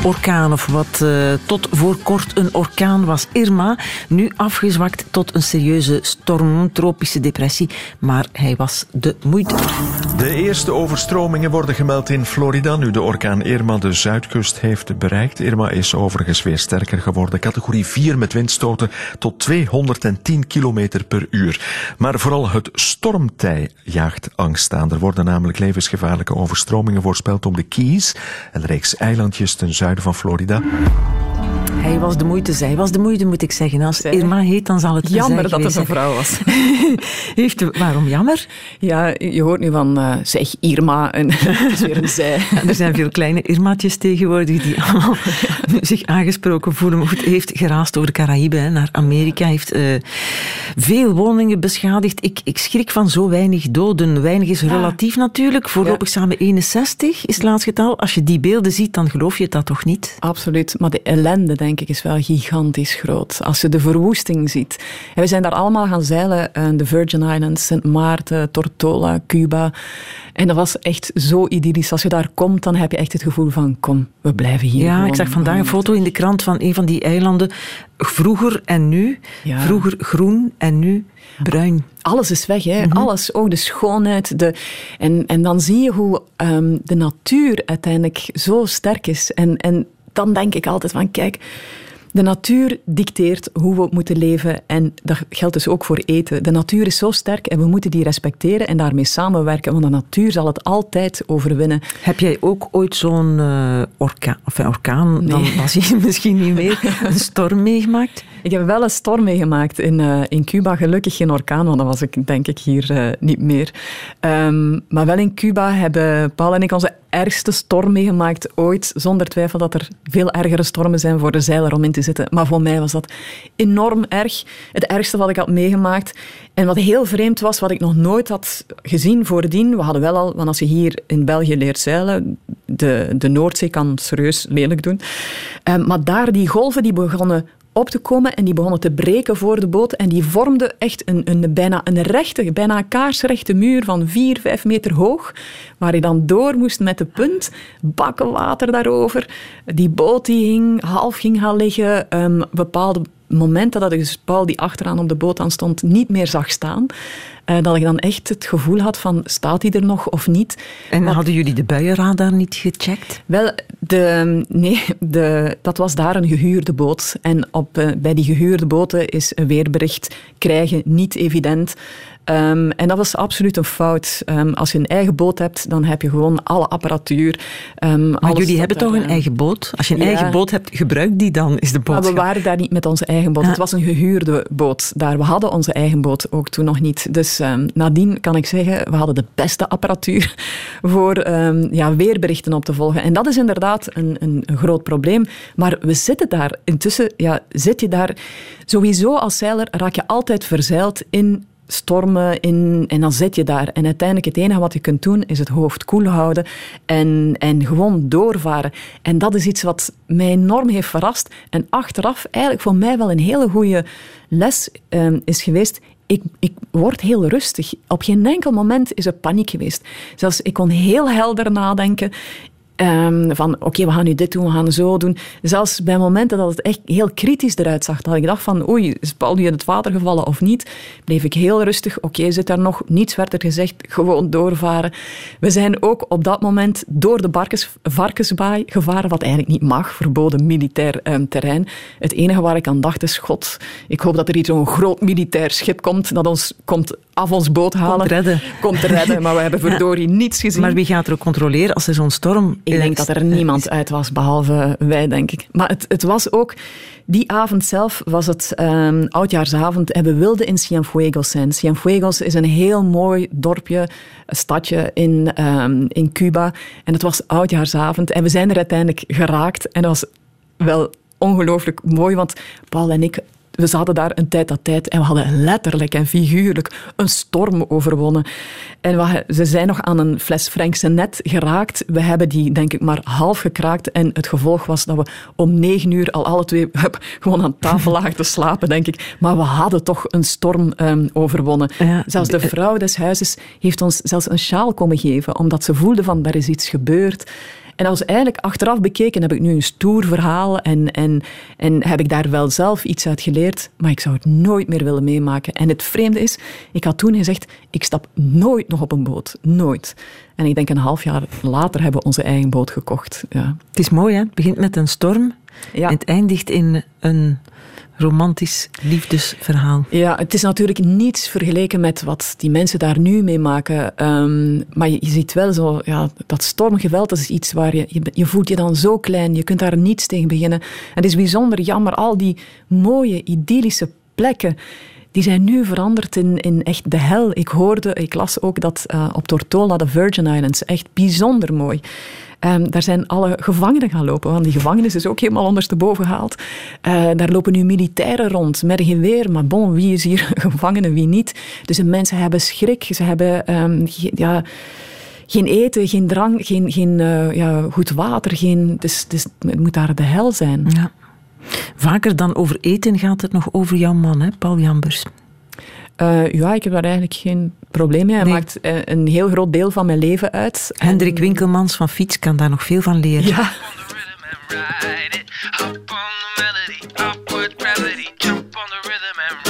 orkaan, of wat tot voor kort een orkaan was, Irma, nu afgezwakt tot een serieuze storm, tropische depressie, maar hij was de moeite. De eerste overstromingen worden gemeld in Florida, nu de orkaan Irma de zuidkust heeft bereikt. Irma is overigens weer sterker geworden, categorie 4 met windstoten tot 210 kilometer per uur. Maar vooral het stormtij jaagt angst aan. Er worden namelijk levensgevaarlijke overstromingen voorspeld om de Keys, een reeks eilandjes ten zuiden van Florida. Hij was de moeite, zij was de moeite, moet ik zeggen. Als Irma heet, dan zal het jammer dat het een vrouw was. Waarom jammer? Ja, je hoort nu van, zeg Irma, en het is weer een zij. Er zijn veel kleine Irmaatjes tegenwoordig die allemaal zich aangesproken voelen. Maar goed, heeft geraast over de Caraïben naar Amerika, heeft veel woningen beschadigd. Ik schrik van zo weinig doden. Weinig is relatief natuurlijk. Voorlopig samen 61 is het laatste getal. Als je die beelden ziet, dan geloof je dat toch niet? Absoluut, maar de ellende, denk ik, is wel gigantisch groot. Als je de verwoesting ziet. En we zijn daar allemaal gaan zeilen, de Virgin Islands, Sint Maarten, Tortola, Cuba. En dat was echt zo idyllisch. Als je daar komt, dan heb je echt het gevoel van, kom, we blijven hier. Ja, ik zag vandaag een foto in de krant van een van die eilanden. Vroeger en nu. Ja. Vroeger groen en nu bruin. Alles is weg, hè? Mm-hmm. Alles, ook de schoonheid. En dan zie je hoe de natuur uiteindelijk zo sterk is. En dan denk ik altijd van, kijk, de natuur dicteert hoe we moeten leven en dat geldt dus ook voor eten. De natuur is zo sterk en we moeten die respecteren en daarmee samenwerken, want de natuur zal het altijd overwinnen. Heb jij ook ooit zo'n orkaan, nee. Dan was hij misschien niet meer, een storm meegemaakt? Ik heb wel een storm meegemaakt in Cuba. Gelukkig geen orkaan, want dan was ik denk ik hier niet meer. Maar wel in Cuba hebben Paul en ik onze ergste storm meegemaakt ooit. Zonder twijfel dat er veel ergere stormen zijn voor de zeiler om in te zitten. Maar voor mij was dat enorm erg. Het ergste wat ik had meegemaakt. En wat heel vreemd was, wat ik nog nooit had gezien voordien. We hadden wel al, want als je hier in België leert zeilen, de Noordzee kan serieus lelijk doen. Maar daar, die golven die begonnen op te komen en die begonnen te breken voor de boot en die vormden echt bijna een kaarsrechte muur van 4-5 meter hoog, waar je dan door moest met de punt, bakken water daarover. Die boot die half ging gaan liggen, bepaalde momenten dat ik dus Paul, die achteraan op de boot aan stond, niet meer zag staan. Dat ik dan echt het gevoel had van, staat hij er nog of niet? En hadden jullie de buienradar niet gecheckt? Wel, dat was daar een gehuurde boot. En bij die gehuurde boten is een weerbericht krijgen niet evident. En dat was absoluut een fout. Als je een eigen boot hebt, dan heb je gewoon alle apparatuur. Maar jullie hebben toch een eigen boot? Als je een eigen boot hebt, gebruik die dan, is de boodschap. Maar we waren daar niet met onze eigen boot. Het was een gehuurde boot daar. We hadden onze eigen boot ook toen nog niet. Dus nadien kan ik zeggen, we hadden de beste apparatuur voor weerberichten op te volgen. En dat is inderdaad een groot probleem. Maar we zitten daar. Intussen zit je daar. Sowieso als zeiler raak je altijd verzeild in stormen en dan zit je daar. En uiteindelijk het enige wat je kunt doen is het hoofd koel houden en gewoon doorvaren. En dat is iets wat mij enorm heeft verrast. En achteraf eigenlijk voor mij wel een hele goede les is geweest. Ik word heel rustig. Op geen enkel moment is er paniek geweest. Zelfs ik kon heel helder nadenken. Van oké, we gaan nu dit doen, we gaan zo doen. Zelfs bij momenten dat het echt heel kritisch eruit zag, dat ik dacht van oei, is Paul nu in het water gevallen of niet, bleef ik heel rustig. Oké, zit daar nog, niets werd er gezegd, gewoon doorvaren. We zijn ook op dat moment door de Varkensbaai gevaren, wat eigenlijk niet mag, verboden militair terrein. Het enige waar ik aan dacht is, god, ik hoop dat er hier zo'n groot militair schip komt, dat ons komt af ons boot halen. Komt redden, maar we hebben verdorie niets gezien. Maar wie gaat er ook controleren als er zo'n storm... Ik denk dat er niemand uit was, behalve wij, denk ik. Maar het was ook... Die avond zelf was het oudjaarsavond en we wilden in Cienfuegos zijn. Cienfuegos is een heel mooi dorpje, een stadje in Cuba. En het was oudjaarsavond en we zijn er uiteindelijk geraakt. En dat was wel ongelooflijk mooi, want Paul en ik... We zaten daar een tijd à tijd en we hadden letterlijk en figuurlijk een storm overwonnen. En ze zijn nog aan een fles Frankse net geraakt. We hebben die, denk ik, maar half gekraakt. En het gevolg was dat we om 9 uur al alle twee gewoon aan tafel lagen te slapen, denk ik. Maar we hadden toch een storm overwonnen. Ja, zelfs de vrouw des huizes heeft ons zelfs een sjaal komen geven, omdat ze voelde van, er is iets gebeurd. En als eigenlijk achteraf bekeken heb ik nu een stoer verhaal en heb ik daar wel zelf iets uit geleerd, maar ik zou het nooit meer willen meemaken. En het vreemde is, ik had toen gezegd, ik stap nooit nog op een boot. Nooit. En ik denk een half jaar later hebben we onze eigen boot gekocht. Ja. Het is mooi, hè? Het begint met een storm en het eindigt in een romantisch liefdesverhaal. Ja, het is natuurlijk niets vergeleken met wat die mensen daar nu mee maken. Maar je ziet wel zo, ja, dat stormgeweld, dat is iets waar je voelt je dan zo klein, je kunt daar niets tegen beginnen. En het is bijzonder jammer, al die mooie, idyllische plekken, die zijn nu veranderd in echt de hel. Ik las ook dat op Tortola, de Virgin Islands, echt bijzonder mooi. Daar zijn alle gevangenen gaan lopen, want die gevangenis is ook helemaal ondersteboven gehaald. Daar lopen nu militairen rond met een geweer, maar bon, wie is hier gevangene, wie niet? Dus de mensen hebben schrik, ze hebben geen eten, geen drank, geen goed water, dus het moet daar de hel zijn. Ja. Vaker dan over eten gaat het nog over jouw man, hè, Paul Jambers? Ik heb daar eigenlijk geen probleem mee. Hij maakt een heel groot deel van mijn leven uit. Hendrik Winkelmans van Fiets kan daar nog veel van leren. Ja.